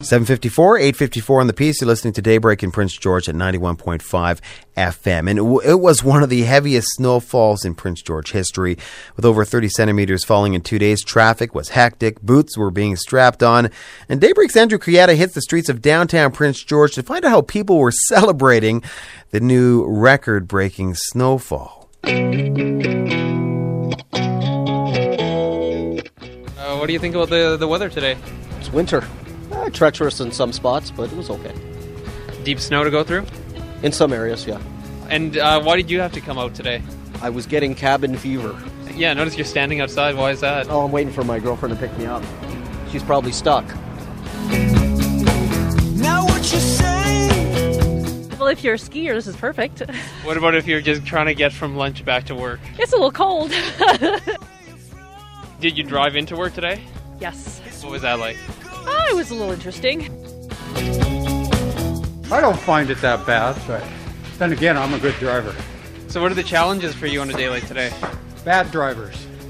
7:54, 8:54 on the piece. You're listening to Daybreak in Prince George at 91.5 FM. And it was one of the heaviest snowfalls in Prince George history, with over 30 centimeters falling in 2 days. Traffic was hectic. Boots were being strapped on. And Daybreak's Andrew Criata hits the streets of downtown Prince George to find out how people were celebrating the new record-breaking snowfall. What do you think about the weather today? It's winter. Treacherous in some spots, but it was okay. Deep snow to go through? In some areas, yeah. And why did you have to come out today? I was getting cabin fever. Yeah, notice you're standing outside. Why is that? Oh, I'm waiting for my girlfriend to pick me up. She's probably stuck. Now what you say? Well, if you're a skier, this is perfect. What about if you're just trying to get from lunch back to work? It's a little cold. Did you drive into work today? Yes. What was that like? It was a little interesting. I don't find it that bad, but then again, I'm a good driver. So what are the challenges for you on a day like today? Bad drivers.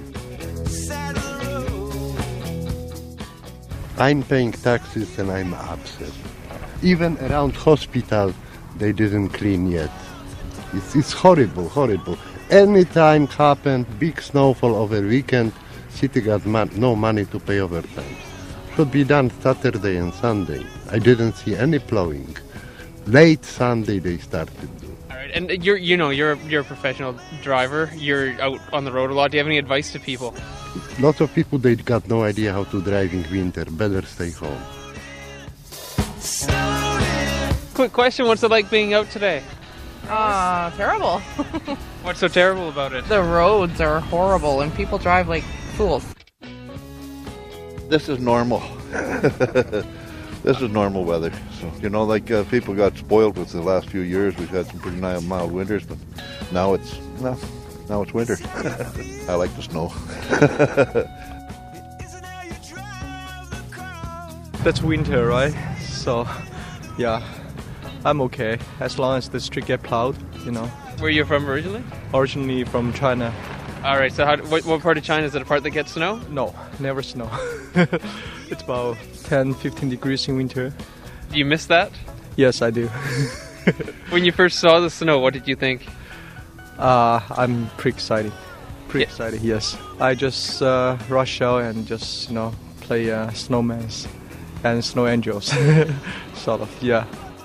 I'm paying taxes and I'm upset. Even around hospital, they didn't clean yet. It's horrible, horrible. Anytime happened, big snowfall over weekend, city got no money to pay overtime. Should be done Saturday and Sunday. I didn't see any plowing. Late Sunday they started. All right, and you're a professional driver. You're out on the road a lot. Do you have any advice to people? Lots of people, they got no idea how to drive in winter. Better stay home. Quick question, what's it like being out today? Terrible. What's so terrible about it? The roads are horrible and people drive like fools. This is normal. This is normal weather. So, people got spoiled with the last few years. We've had some pretty mild winters, but now it's winter. I like the snow. That's winter, right? So, yeah, I'm okay as long as the street get plowed, Where are you from originally? Originally from China. All right, so what part of China is it? A part that gets snow? No, never snow. It's about 10-15 degrees in winter. Do you miss that? Yes, I do. When you first saw the snow, what did you think? I'm pretty excited. Excited, yes. I just rush out and just, play snowmans and snow angels. Sort of, yeah.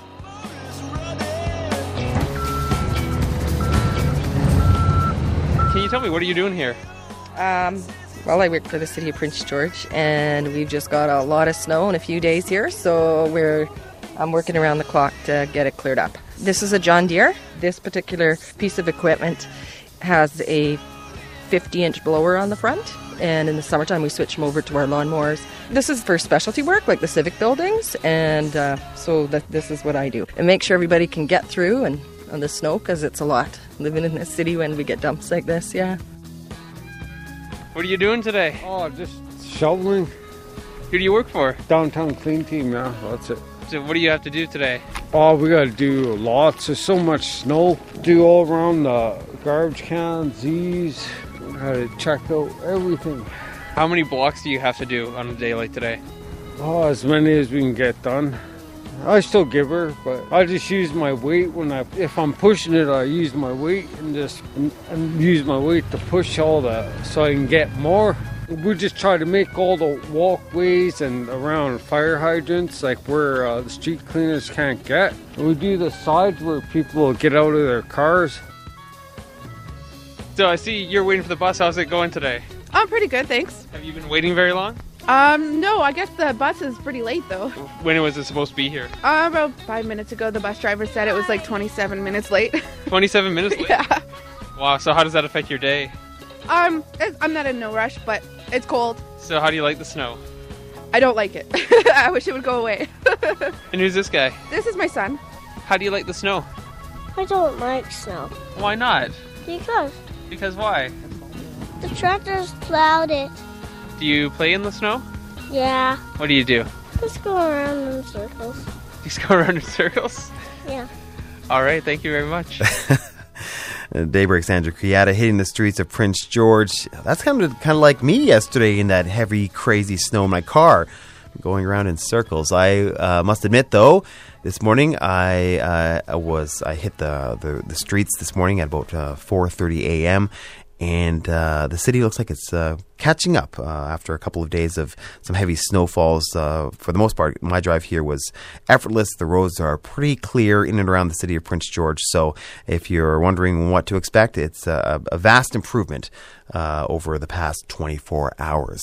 Can you tell me, what are you doing here? Well, I work for the city of Prince George, and we've just got a lot of snow in a few days here, so I'm working around the clock to get it cleared up. This is a John Deere. This particular piece of equipment has a 50-inch blower on the front, and in the summertime we switch them over to our lawnmowers. This is for specialty work, like the civic buildings, and so this is what I do. And make sure everybody can get through and on the snow, because it's a lot living in this city when we get dumps like this, yeah. What are you doing today? Oh, just shoveling. Who do you work for? Downtown Clean Team, yeah, that's it. So what do you have to do today? Oh, we got to do lots. There's so much snow. Do all around the garbage cans, these. We got to check out everything. How many blocks do you have to do on a day like today? Oh, as many as we can get done. I still give her, but I just use my weight if I'm pushing it, I use my weight and use my weight to push so I can get more. We just try to make all the walkways and around fire hydrants, like where the street cleaners can't get. We do the sides where people will get out of their cars. So I see you're waiting for the bus. How's it going today? I'm pretty good, thanks. Have you been waiting very long? No, I guess the bus is pretty late though. When was it supposed to be here? About 5 minutes ago. The bus driver said it was like 27 minutes late. 27 minutes late? Yeah. Wow, so how does that affect your day? I'm not in no rush, but it's cold. So how do you like the snow? I don't like it. I wish it would go away. And who's this guy? This is my son. How do you like the snow? I don't like snow. Why not? Because. Because why? The tractors plowed it. Do you play in the snow? Yeah. What do you do? Just go around in circles. Just go around in circles? Yeah. All right, thank you very much. Daybreak's Andrew Criata hitting the streets of Prince George. That's kind of like me yesterday in that heavy, crazy snow in my car. going around in circles. I must admit, though, this morning I hit the streets this morning at about 4:30 a.m. And the city looks like it's catching up after a couple of days of some heavy snowfalls. For the most part, my drive here was effortless. The roads are pretty clear in and around the city of Prince George. So if you're wondering what to expect, it's a vast improvement over the past 24 hours.